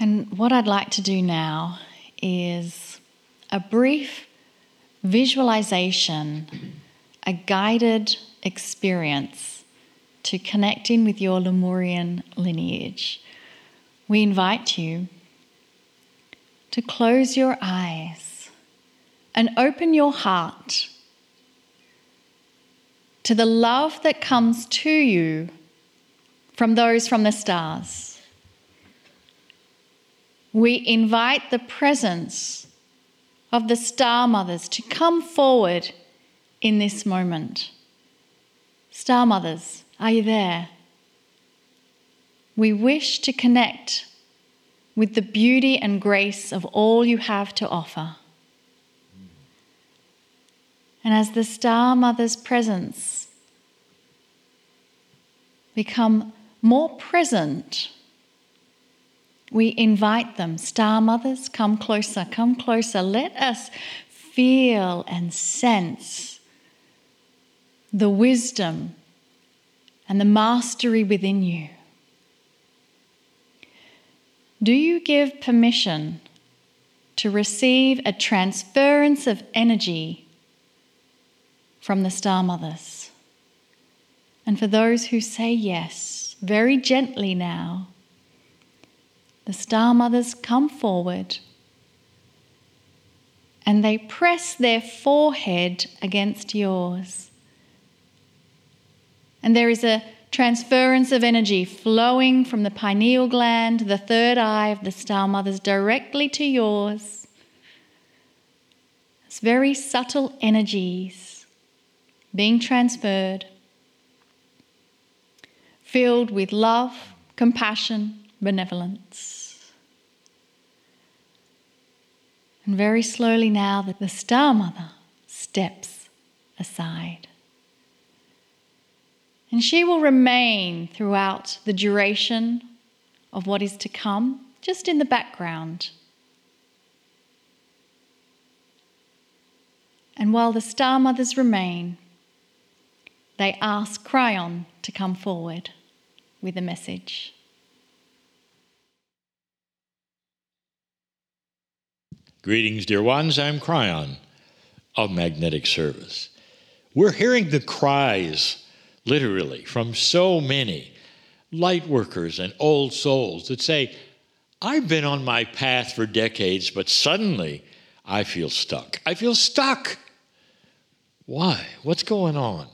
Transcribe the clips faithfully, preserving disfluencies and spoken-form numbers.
And what I'd like to do now is a brief visualization, a guided experience to connecting with your Lemurian lineage. We invite you to close your eyes and open your heart to the love that comes to you from those from the stars. We invite the presence of the Star Mothers to come forward in this moment. Star Mothers, are you there? We wish to connect with the beauty and grace of all you have to offer. And as the Star Mother's presence become more present, we invite them. Star Mothers, come closer, come closer. Let us feel and sense the wisdom and the mastery within you. Do you give permission to receive a transference of energy from the Star Mothers? And for those who say yes, very gently now, the Star Mothers come forward and they press their forehead against yours. And there is a transference of energy flowing from the pineal gland, the third eye of the Star Mothers, directly to yours. It's very subtle energies being transferred, filled with love, compassion, benevolence. And very slowly now that the Star Mother steps aside. And she will remain throughout the duration of what is to come, just in the background. And while the Star Mothers remain, they ask Kryon to come forward with a message. Greetings, dear ones. I'm Kryon of Magnetic Service. We're hearing the cries, literally, from so many light workers and old souls that say, I've been on my path for decades, but suddenly I feel stuck. I feel stuck. Why? What's going on?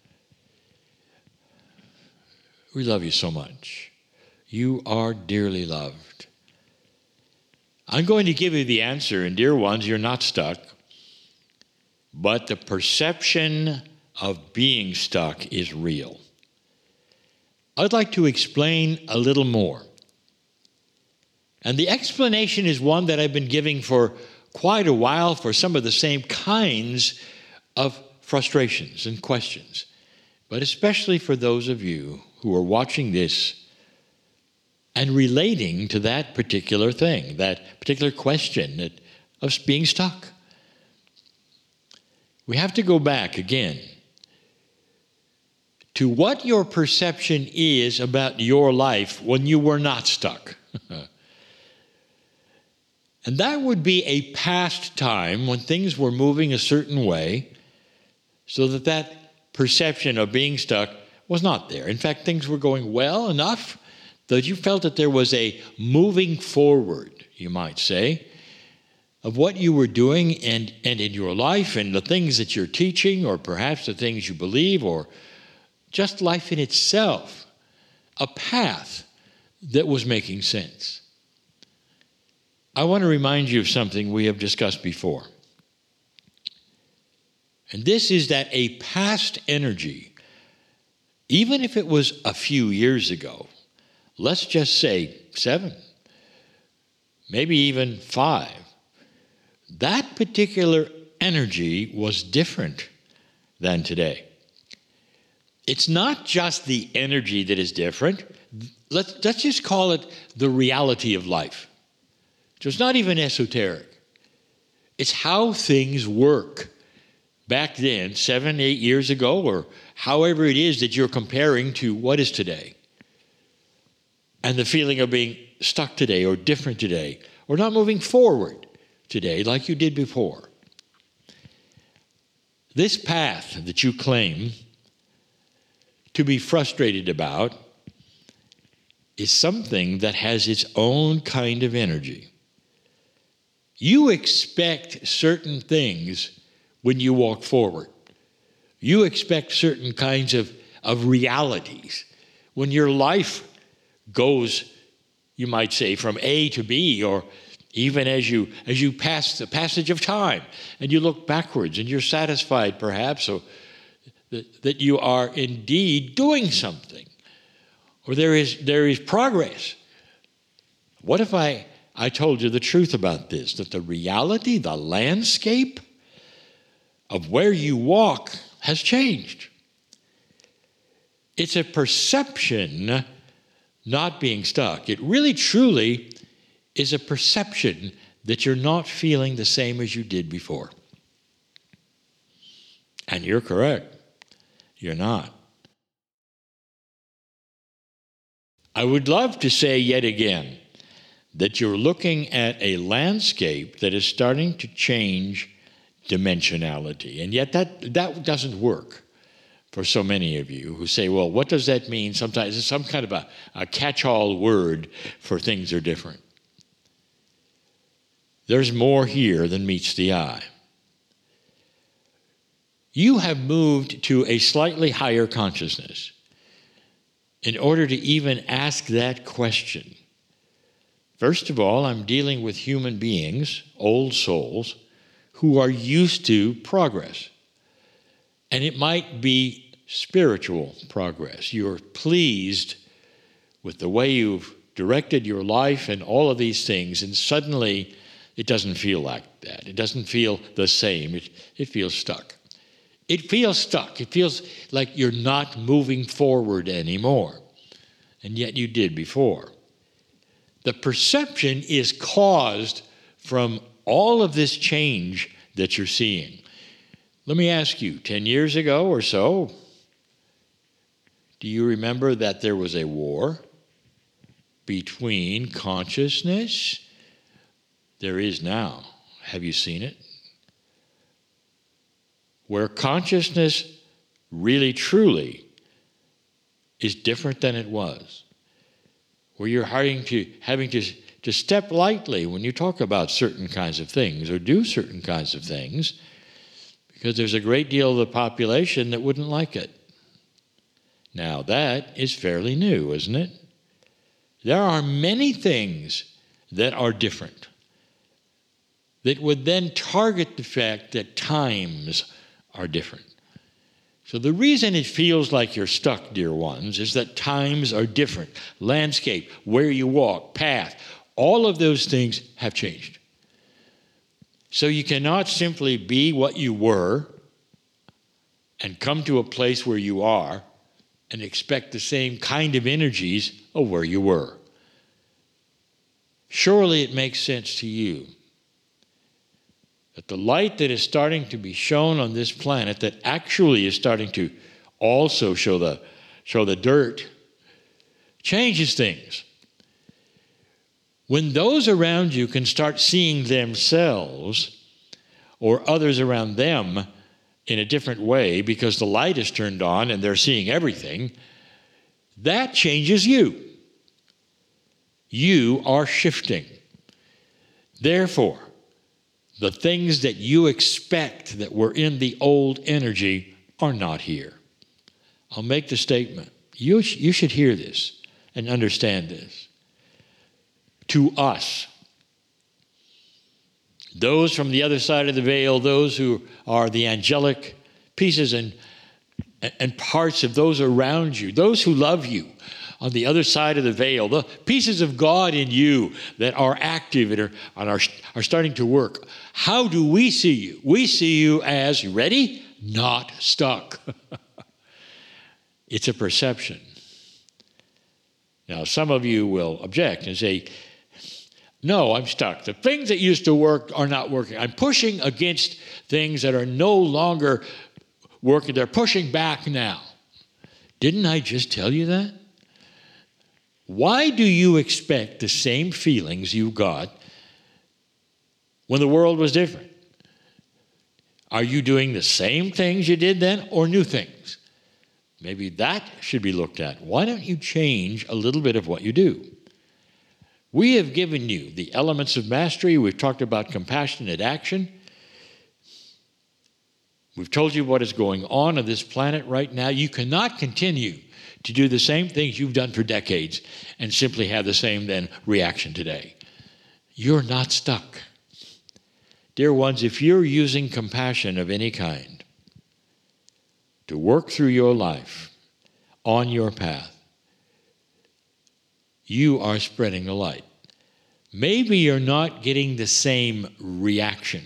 We love you so much. You are dearly loved. I'm going to give you the answer, and dear ones, you're not stuck. But the perception of being stuck is real. I'd like to explain a little more. And the explanation is one that I've been giving for quite a while for some of the same kinds of frustrations and questions, but especially for those of you who are watching this and relating to that particular thing, that particular question that, of being stuck. We have to go back again to what your perception is about your life when you were not stuck. And that would be a past time when things were moving a certain way, so that that perception of being stuck was not there. In fact, things were going well enough that you felt that there was a moving forward, you might say, of what you were doing and, and in your life and the things that you're teaching, or perhaps the things you believe, or just life in itself, a path that was making sense. I want to remind you of something we have discussed before. And this is that a past energy, even if it was a few years ago, let's just say seven, maybe even five, that particular energy was different than today. It's not just the energy that is different. Let's, let's just call it the reality of life. So it's not even esoteric. It's how things work. Back then, seven, eight years ago, or however it is that you're comparing to what is today. And the feeling of being stuck today or different today or not moving forward today like you did before. This path that you claim to be frustrated about is something that has its own kind of energy. You expect certain things when you walk forward. You expect certain kinds of, of realities. When your life goes, you might say, from A to B, or even as you as you pass the passage of time and you look backwards and you're satisfied perhaps or that, that you are indeed doing something, or there is there is progress. What if I, I told you the truth about this, that the reality, the landscape of where you walk has changed? It's a perception, not being stuck. It really truly is a perception that you're not feeling the same as you did before. And you're correct. You're not. I would love to say yet again that you're looking at a landscape that is starting to change dimensionality. And yet that, that doesn't work for so many of you who say, well, what does that mean? Sometimes it's some kind of a, a catch-all word for things are different. There's more here than meets the eye. You have moved to a slightly higher consciousness in order to even ask that question. First of all, I'm dealing with human beings, old souls, who are used to progress. And it might be spiritual progress. You're pleased with the way you've directed your life and all of these things, and suddenly it doesn't feel like that. It doesn't feel the same. It, it feels stuck. It feels stuck. It feels like you're not moving forward anymore, and yet you did before. The perception is caused from all of this change that you're seeing. Let me ask you, ten years ago or so, do you remember that there was a war between consciousness? There is now. Have you seen it? Where consciousness really, truly is different than it was. Where you're having to, having to, to step lightly when you talk about certain kinds of things or do certain kinds of things, because there's a great deal of the population that wouldn't like it. Now, that is fairly new, isn't it? There are many things that are different that would then target the fact that times are different. So the reason it feels like you're stuck, dear ones, is that times are different. Landscape, where you walk, path, all of those things have changed. So you cannot simply be what you were and come to a place where you are and expect the same kind of energies of where you were. Surely it makes sense to you that the light that is starting to be shown on this planet, that actually is starting to also show the, show the dirt, changes things. When those around you can start seeing themselves or others around them in a different way because the light is turned on and they're seeing everything, that changes you. You are shifting. Therefore, the things that you expect that were in the old energy are not here. I'll make the statement. You, sh- you should hear this and understand this. To us, those from the other side of the veil, those who are the angelic pieces and, and parts of those around you, those who love you on the other side of the veil, the pieces of God in you that are active and are, and are, are starting to work. How do we see you? We see you as, ready? Not stuck. It's a perception. Now, some of you will object and say, no, I'm stuck. The things that used to work are not working. I'm pushing against things that are no longer working. They're pushing back now. Didn't I just tell you that? Why do you expect the same feelings you got when the world was different? Are you doing the same things you did then or new things? Maybe that should be looked at. Why don't you change a little bit of what you do? We have given you the elements of mastery. We've talked about compassionate action. We've told you what is going on on this planet right now. You cannot continue to do the same things you've done for decades and simply have the same then reaction today. You're not stuck. Dear ones, if you're using compassion of any kind to work through your life on your path, you are spreading the light. Maybe you're not getting the same reaction.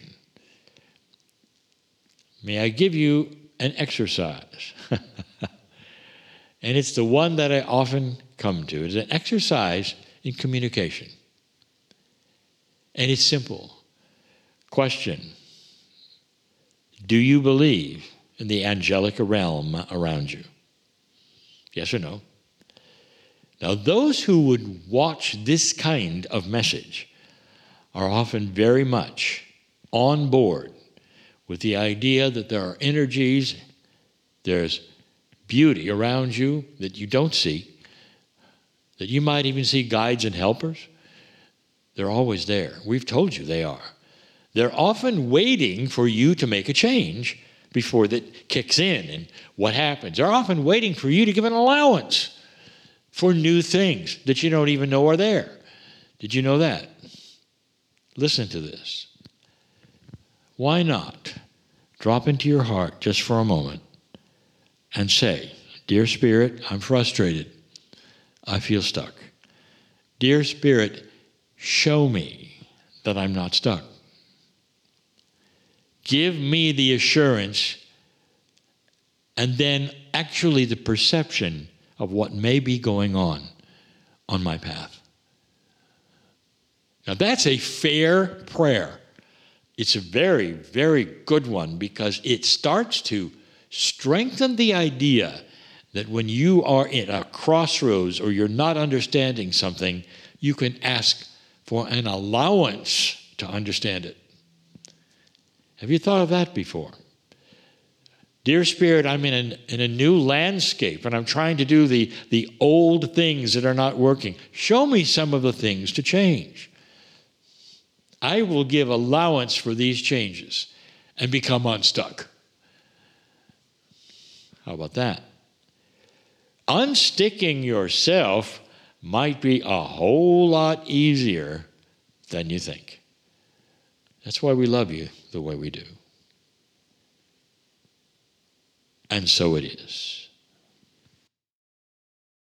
May I give you an exercise? And it's the one that I often come to. It's an exercise in communication. And it's simple. Question: do you believe in the angelic realm around you? Yes or no? Now, those who would watch this kind of message are often very much on board with the idea that there are energies, there's beauty around you that you don't see, that you might even see guides and helpers. They're always there. We've told you they are. They're often waiting for you to make a change before that kicks in. And what happens? They're often waiting for you to give an allowance for new things that you don't even know are there. Did you know that? Listen to this. Why not drop into your heart just for a moment and say, Dear Spirit, I'm frustrated. I feel stuck. Dear Spirit, show me that I'm not stuck. Give me the assurance and then actually the perception of what may be going on on my path. Now that's a fair prayer. It's a very, very good one because it starts to strengthen the idea that when you are in a crossroads or you're not understanding something, you can ask for an allowance to understand it. Have you thought of that before? Dear Spirit, I'm in a, in a new landscape and I'm trying to do the, the old things that are not working. Show me some of the things to change. I will give allowance for these changes and become unstuck. How about that? Unsticking yourself might be a whole lot easier than you think. That's why we love you the way we do. And so it is.